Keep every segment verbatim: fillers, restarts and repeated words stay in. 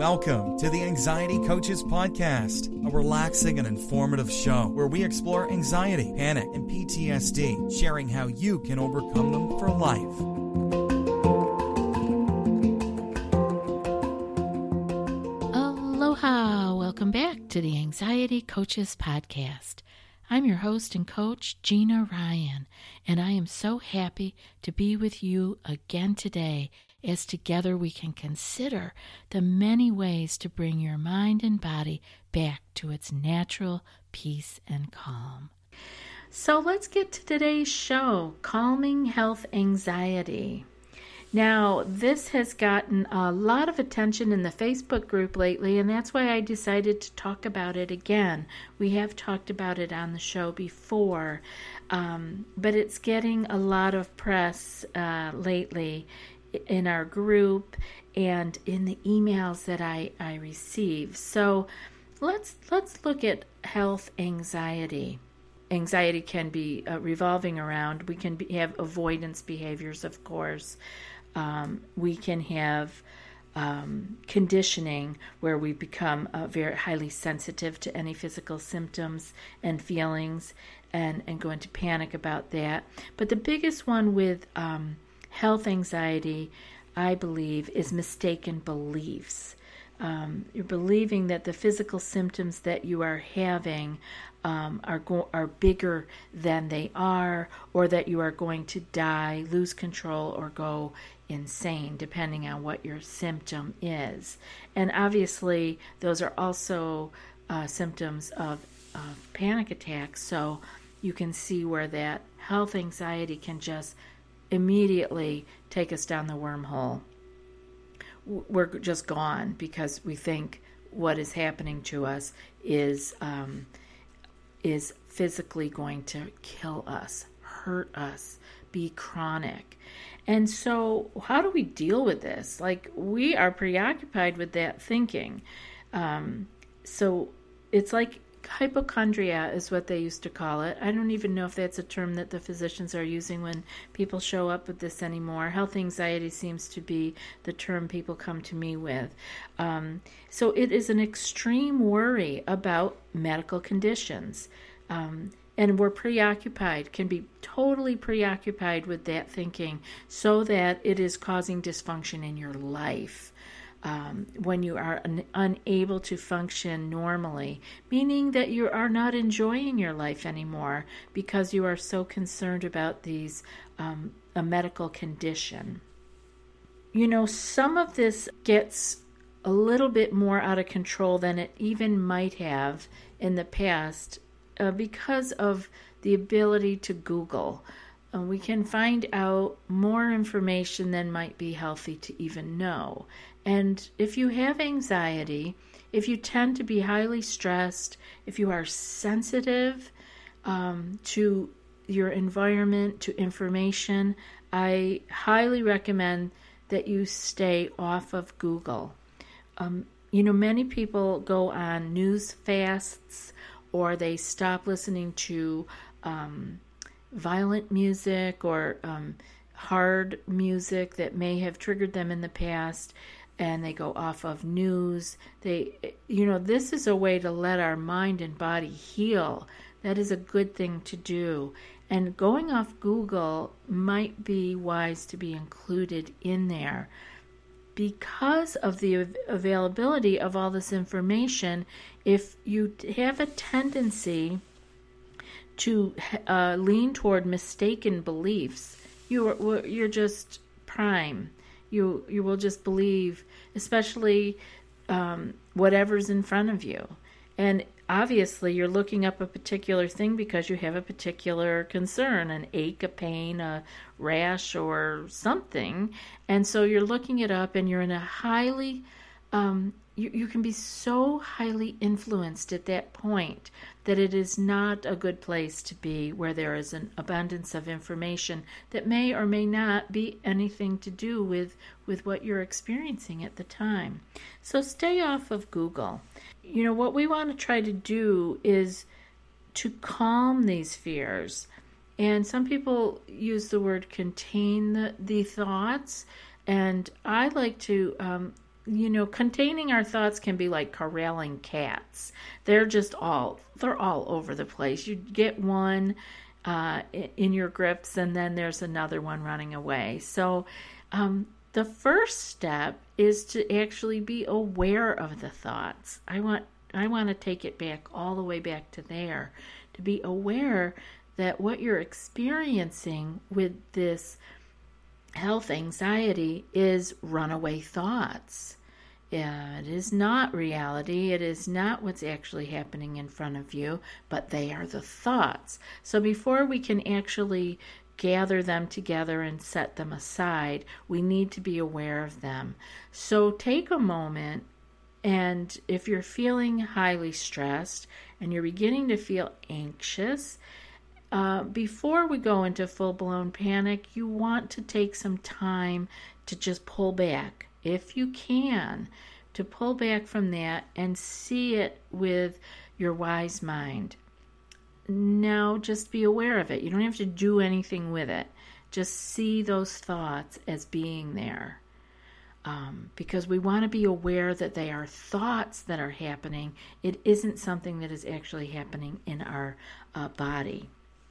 Welcome to the Anxiety Coaches Podcast, a relaxing and informative show where we explore anxiety, panic, and P T S D, sharing how you can overcome them for life. Aloha! Welcome back to the Anxiety Coaches Podcast. I'm your host and coach, Gina Ryan, and I am so happy to be with you again today as together we can consider the many ways to bring your mind and body back to its natural peace and calm. So let's get to today's show, Calming Health Anxiety. Now, this has gotten a lot of attention in the Facebook group lately, and that's why I decided to talk about it again. We have talked about it on the show before, um, but it's getting a lot of press uh, lately in our group and in the emails that I, I receive. So let's let's look at health anxiety. Anxiety can be uh, revolving around. We can be, have avoidance behaviors, of course. Um, we can have um, conditioning where we become uh, very highly sensitive to any physical symptoms and feelings and, and go into panic about that. But the biggest one with um, health anxiety, I believe, is mistaken beliefs. Um, you're believing that the physical symptoms that you are having um, are go- are bigger than they are, or that you are going to die, lose control, or go insane, depending on what your symptom is. And obviously, those are also uh, symptoms of, of panic attacks. So you can see where that health anxiety can just immediately take us down the wormhole. We're just gone because we think what is happening to us is um, is physically going to kill us, hurt us, be chronic. And so how do we deal with this? Like, we are preoccupied with that thinking. Um, so it's like hypochondria is what they used to call it. I don't even know if that's a term that the physicians are using when people show up with this anymore. Health anxiety seems to be the term people come to me with. Um, so it is an extreme worry about medical conditions. Um, and we're preoccupied, can be totally preoccupied with that thinking so that it is causing dysfunction in your life. Um, when you are un- unable to function normally, meaning that you are not enjoying your life anymore because you are so concerned about these um, a medical condition. You know, some of this gets a little bit more out of control than it even might have in the past uh, because of the ability to Google. Uh, we can find out more information than might be healthy to even know. And if you have anxiety, if you tend to be highly stressed, if you are sensitive um, to your environment, to information, I highly recommend that you stay off of Google. Um, you know, many people go on news fasts, or they stop listening to um, violent music or um, hard music that may have triggered them in the past, and they go off of news. They, you know, this is a way to let our mind and body heal. That is a good thing to do. And going off Google might be wise to be included in there. Because of the availability of all this information, if you have a tendency to uh, lean toward mistaken beliefs, you are, you're just prime. You you will just believe, especially um, whatever's in front of you. And obviously, you're looking up a particular thing because you have a particular concern, an ache, a pain, a rash, or something. And so you're looking it up, and you're in a highly, um, you, you can be so highly influenced at that point that it is not a good place to be, where there is an abundance of information that may or may not be anything to do with, with what you're experiencing at the time. So stay off of Google. You know, what we want to try to do is to calm these fears. And some people use the word contain the, the thoughts. And I like to um, you know, containing our thoughts can be like corralling cats. They're just all, they're all over the place. You get one uh, in your grips, and then there's another one running away. So um, the first step is to actually be aware of the thoughts. I want, I want to take it back all the way back to there, to be aware that what you're experiencing with this health anxiety is runaway thoughts. Yeah, it is not reality. It is not what's actually happening in front of you, but they are the thoughts. So before we can actually gather them together and set them aside, we need to be aware of them. So take a moment, and if you're feeling highly stressed and you're beginning to feel anxious, Uh, before we go into full-blown panic, you want to take some time to just pull back, if you can, to pull back from that and see it with your wise mind. Now, just be aware of it. You don't have to do anything with it. Just see those thoughts as being there. Um, because we want to be aware that they are thoughts that are happening. It isn't something that is actually happening in our uh, body.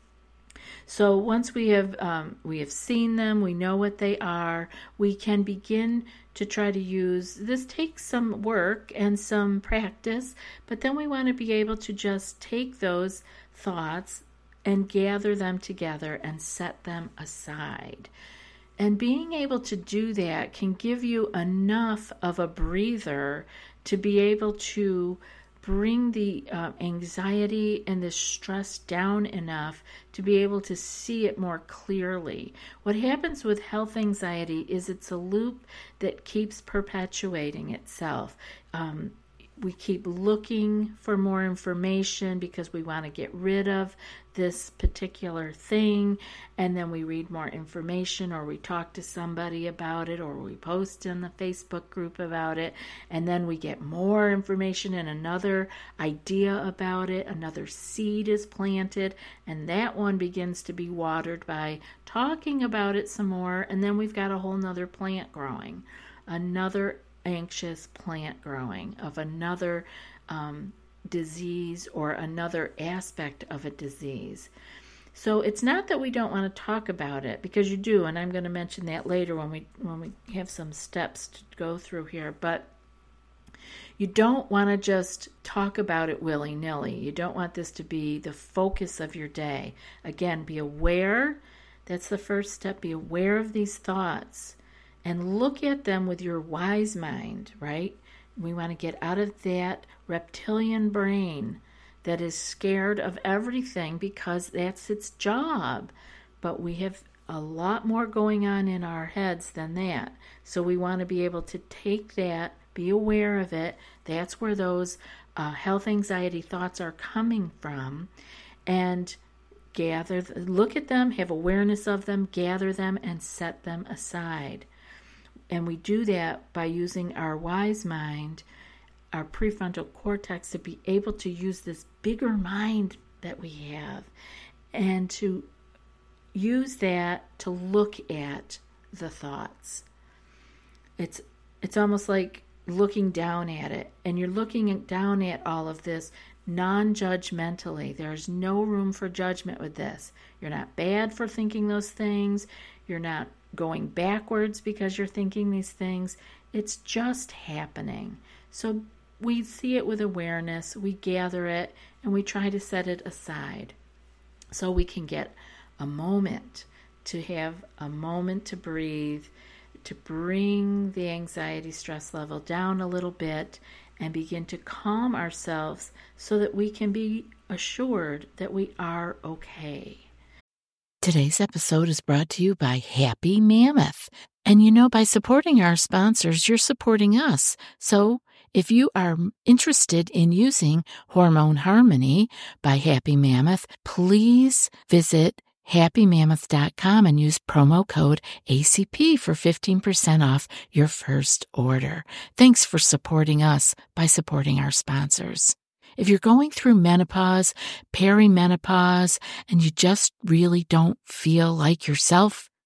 So once we have um, we have seen them, we know what they are, we can begin to try to use, this takes some work and some practice, but then we want to be able to just take those thoughts and gather them together and set them aside. And being able to do that can give you enough of a breather to be able to bring the uh, anxiety and the stress down enough to be able to see it more clearly. What happens with health anxiety is it's a loop that keeps perpetuating itself. Um, we keep looking for more information because we want to get rid of this particular thing, and then we read more information, or we talk to somebody about it, or we post in the Facebook group about it, and then we get more information and another idea about it, another seed is planted, and that one begins to be watered by talking about it some more, and then we've got a whole nother plant growing, another anxious plant growing of another um, disease or another aspect of a disease. So it's not that we don't want to talk about it, because you do, and I'm going to mention that later when we when we have some steps to go through here, but you don't want to just talk about it willy-nilly. You don't want this to be the focus of your day. Again, be aware. That's the first step. Be aware of these thoughts and look at them with your wise mind, right? We want to get out of that reptilian brain that is scared of everything because that's its job. But we have a lot more going on in our heads than that. So we want to be able to take that, be aware of it. That's where those uh, health anxiety thoughts are coming from. And gather, look at them, have awareness of them, gather them, and set them aside. And we do that by using our wise mind, our prefrontal cortex, to be able to use this bigger mind that we have and to use that to look at the thoughts. It's it's almost like looking down at it, and you're looking down at all of this non-judgmentally. There's no room for judgment with this. You're not bad for thinking those things. You're not going backwards because you're thinking these things. It's just happening. So we see it with awareness, we gather it, and we try to set it aside so we can get a moment to have a moment to breathe, to bring the anxiety stress level down a little bit and begin to calm ourselves so that we can be assured that we are okay. Today's episode is brought to you by Happy Mammoth. And you know, by supporting our sponsors, you're supporting us. So if you are interested in using Hormone Harmony by Happy Mammoth, please visit happy mammoth dot com and use promo code A C P for fifteen percent off your first order. Thanks for supporting us by supporting our sponsors. If you're going through menopause, perimenopause, and you just really don't feel like yourself,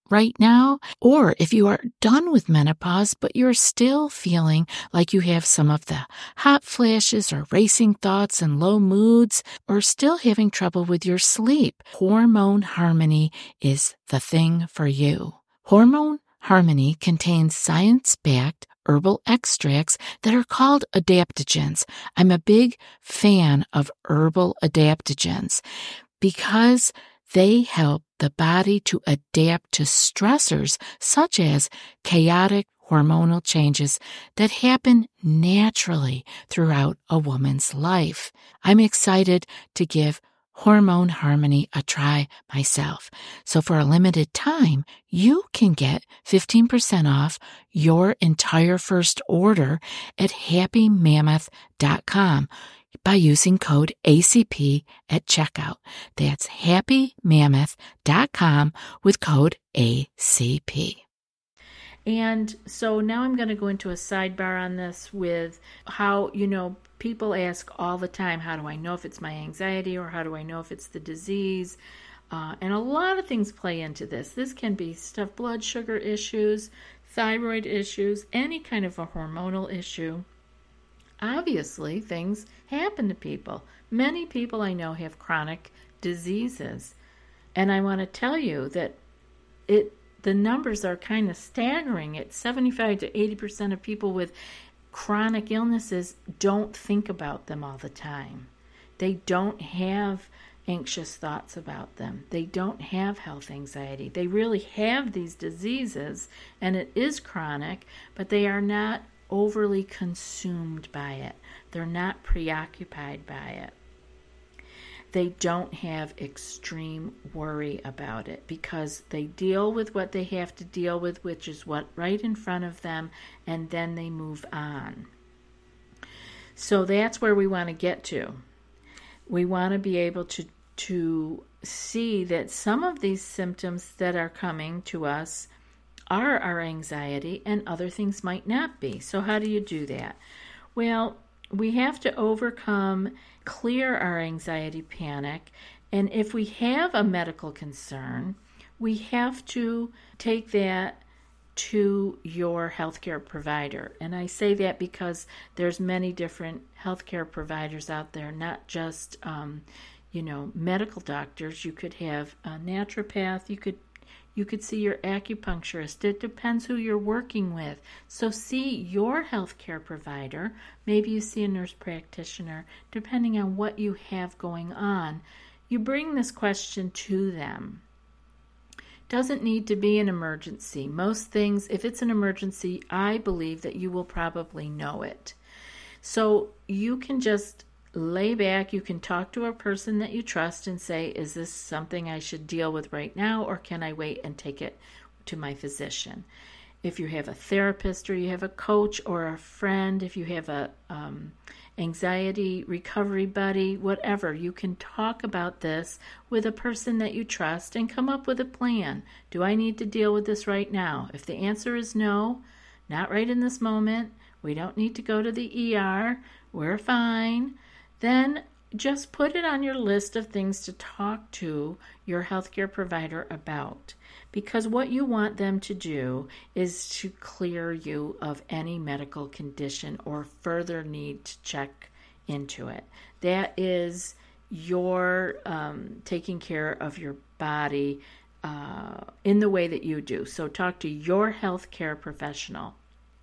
right now, or if you are done with menopause, but you're still feeling like you have some of the hot flashes or racing thoughts and low moods, or still having trouble with your sleep, Hormone Harmony is the thing for you. Hormone Harmony contains science-backed herbal extracts that are called adaptogens. I'm a big fan of herbal adaptogens because they help the body to adapt to stressors such as chaotic hormonal changes that happen naturally throughout a woman's life. I'm excited to give Hormone Harmony a try myself. So for a limited time, you can get fifteen percent off your entire first order at happy mammoth dot com by using code A C P at checkout. That's happy mammoth dot com with code A C P. And so now I'm going to go into a sidebar on this with how, you know, people ask all the time, how do I know if it's my anxiety, or how do I know if it's the disease? Uh, and a lot of things play into this. This can be stuff, blood sugar issues, thyroid issues, any kind of a hormonal issue. Obviously, things happen to people. Many people I know have chronic diseases. And I want to tell you that it the numbers are kind of staggering. It's seventy-five to eighty percent of people with chronic illnesses don't think about them all the time. They don't have anxious thoughts about them. They don't have health anxiety. They really have these diseases, and it is chronic, but they are not overly consumed by it. They're not preoccupied by it. They don't have extreme worry about it because they deal with what they have to deal with, which is what right in front of them, and then they move on. So that's where we want to get to. We want to be able to, to see that some of these symptoms that are coming to us are our anxiety and other things might not be. So how do you do that? Well, we have to overcome, clear our anxiety, panic, and if we have a medical concern, we have to take that to your healthcare provider. And I say that because there's many different healthcare providers out there, not just, um, you know, medical doctors. You could have a naturopath, you could You could see your acupuncturist. It depends who you're working with. So see your healthcare provider. Maybe you see a nurse practitioner, depending on what you have going on. You bring this question to them. Doesn't need to be an emergency. Most things, if it's an emergency, I believe that you will probably know it. So you can just lay back, you can talk to a person that you trust and say, is this something I should deal with right now, or can I wait and take it to my physician? If you have a therapist, or you have a coach or a friend, if you have a um, anxiety recovery buddy, whatever, you can talk about this with a person that you trust and come up with a plan. Do I need to deal with this right now? If the answer is no, not right in this moment, we don't need to go to the E R, we're fine, then just put it on your list of things to talk to your healthcare provider about. Because what you want them to do is to clear you of any medical condition or further need to check into it. That is your um, taking care of your body uh, in the way that you do. So talk to your healthcare professional,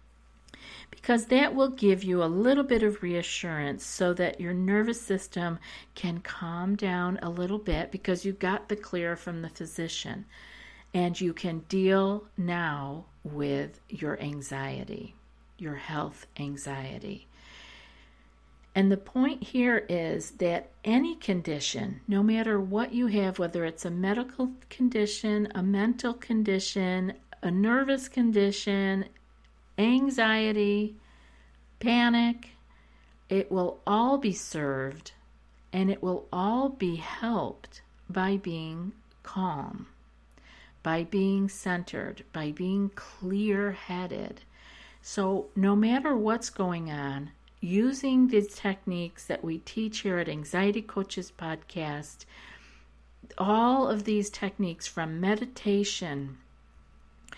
because that will give you a little bit of reassurance so that your nervous system can calm down a little bit because you got the clear from the physician, and you can deal now with your anxiety, your health anxiety. And the point here is that any condition, no matter what you have, whether it's a medical condition, a mental condition, a nervous condition, anxiety, panic, it will all be served and it will all be helped by being calm, by being centered, by being clear-headed. So no matter what's going on, using the techniques that we teach here at Anxiety Coaches Podcast, all of these techniques from meditation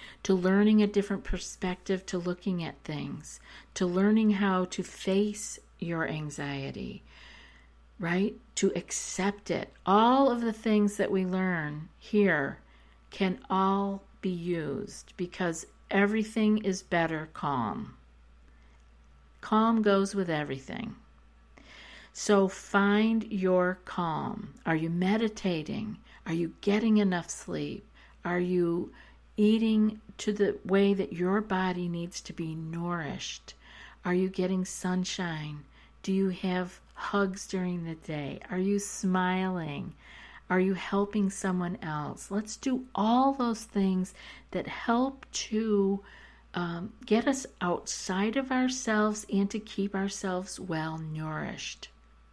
to learning a different perspective to looking at things, to learning how to face your anxiety, right? To accept it. All of the things that we learn here can all be used because everything is better calm. Calm goes with everything. So find your calm. Are you meditating? Are you getting enough sleep? Are you eating to the way that your body needs to be nourished? Are you getting sunshine? Do you have hugs during the day? Are you smiling? Are you helping someone else? Let's do all those things that help to um, get us outside of ourselves and to keep ourselves well nourished.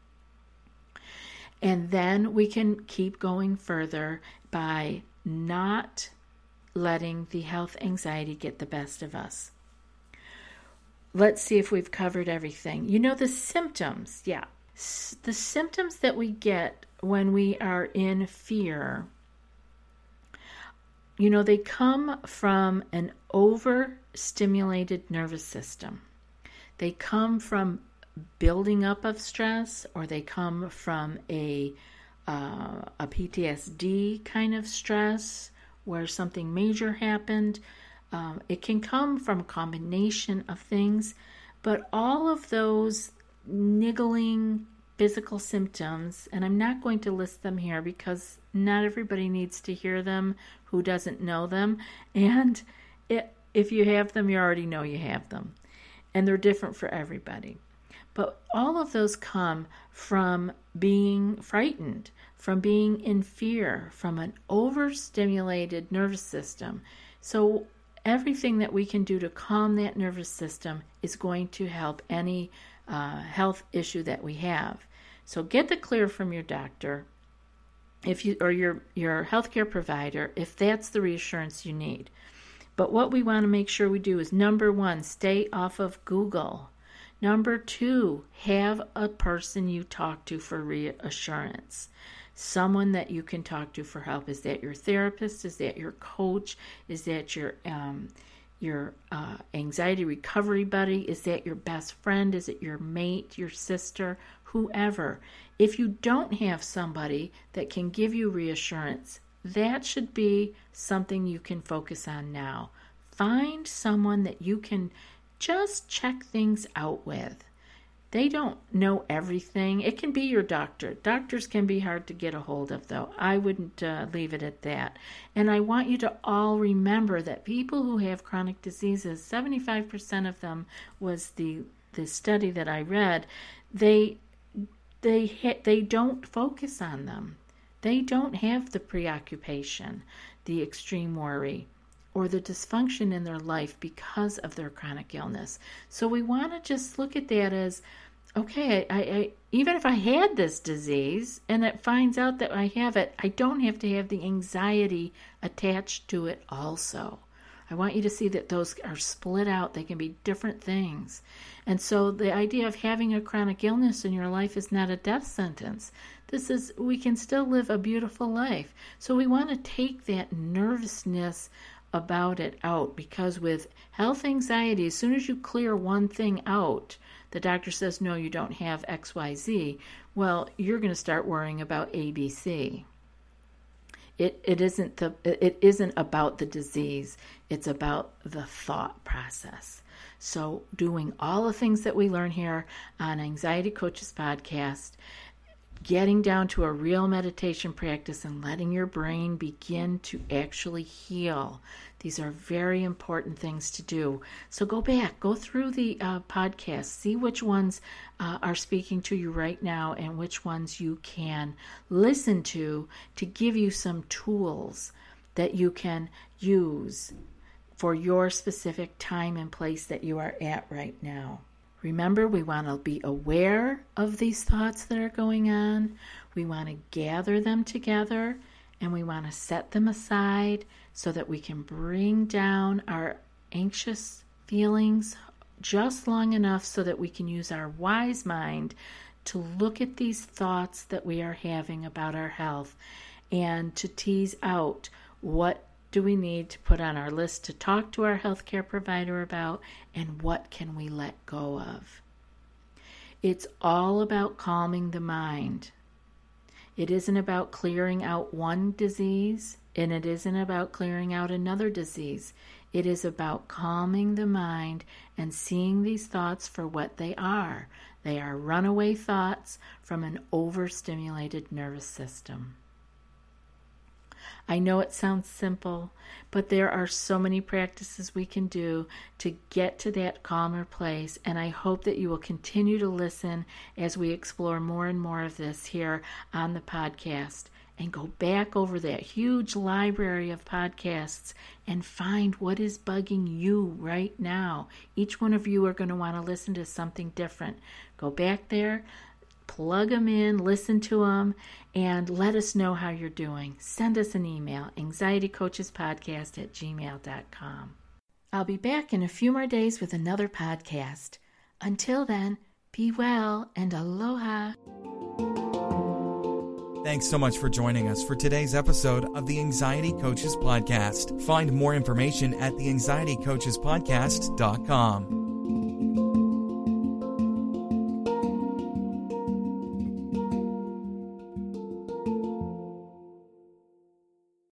And then we can keep going further by not letting the health anxiety get the best of us. Let's see if we've covered everything. You know, the symptoms, yeah. S- the symptoms that we get when we are in fear, you know, they come from an overstimulated nervous system. They come from building up of stress, or they come from a uh, a P T S D kind of stress where something major happened. Um, it can come from a combination of things, but all of those niggling physical symptoms, and I'm not going to list them here because not everybody needs to hear them who doesn't know them, and it, if you have them, you already know you have them, and they're different for everybody. But all of those come from being frightened, from being in fear, from an overstimulated nervous system. So everything that we can do to calm that nervous system is going to help any uh, health issue that we have. So get the clear from your doctor if you or your, your healthcare provider if that's the reassurance you need. But what we want to make sure we do is, number one, stay off of Google. Number two, have a person you talk to for reassurance. Someone that you can talk to for help. Is that your therapist? Is that your coach? Is that your um, your uh, anxiety recovery buddy? Is that your best friend? Is it your mate, your sister, whoever? If you don't have somebody that can give you reassurance, that should be something you can focus on now. Find someone that you can just check things out with. They don't know everything. It can be your doctor. Doctors can be hard to get a hold of, though. I wouldn't uh, leave it at that. And I want you to all remember that people who have chronic diseases, seventy-five percent of them was the the study that I read, they they ha- they don't focus on them. They don't have the preoccupation, the extreme worry, or the dysfunction in their life because of their chronic illness. So we want to just look at that as, okay, I, I, even if I had this disease and it finds out that I have it, I don't have to have the anxiety attached to it also. I want you to see that those are split out. They can be different things. And so the idea of having a chronic illness in your life is not a death sentence. This is, we can still live a beautiful life. So we want to take that nervousness about it out, because with health anxiety, as soon as you clear one thing out, the doctor says, no, you don't have X Y Z. Well, you're going to start worrying about A B C. It it isn't the it isn't about the disease. It's about the thought process. So doing all the things that we learn here on Anxiety Coaches Podcast, getting down to a real meditation practice and letting your brain begin to actually heal. These are very important things to do. So go back, go through the uh, podcast, see which ones uh, are speaking to you right now and which ones you can listen to to give you some tools that you can use for your specific time and place that you are at right now. Remember, we want to be aware of these thoughts that are going on. We want to gather them together, and we want to set them aside so that we can bring down our anxious feelings just long enough so that we can use our wise mind to look at these thoughts that we are having about our health and to tease out what do we need to put on our list to talk to our healthcare provider about, and what can we let go of? It's all about calming the mind. It isn't about clearing out one disease, and it isn't about clearing out another disease. It is about calming the mind and seeing these thoughts for what they are. They are runaway thoughts from an overstimulated nervous system. I know it sounds simple, but there are so many practices we can do to get to that calmer place, and I hope that you will continue to listen as we explore more and more of this here on the podcast, and go back over that huge library of podcasts and find what is bugging you right now. Each one of you are going to want to listen to something different. Go back there, plug them in, listen to them, and let us know how you're doing. Send us an email, anxiety coaches podcast at gmail dot com. I'll be back in a few more days with another podcast. Until then, be well and aloha. Thanks so much for joining us for today's episode of the Anxiety Coaches Podcast. Find more information at the anxiety coaches podcast dot com.